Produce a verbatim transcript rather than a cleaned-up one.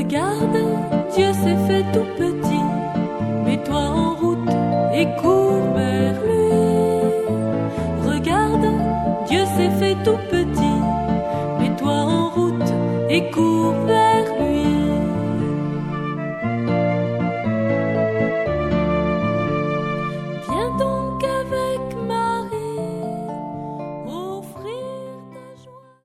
Regarde, Dieu s'est fait tout petit. Mets-toi en route et cours vers lui. Regarde, Dieu s'est fait tout petit.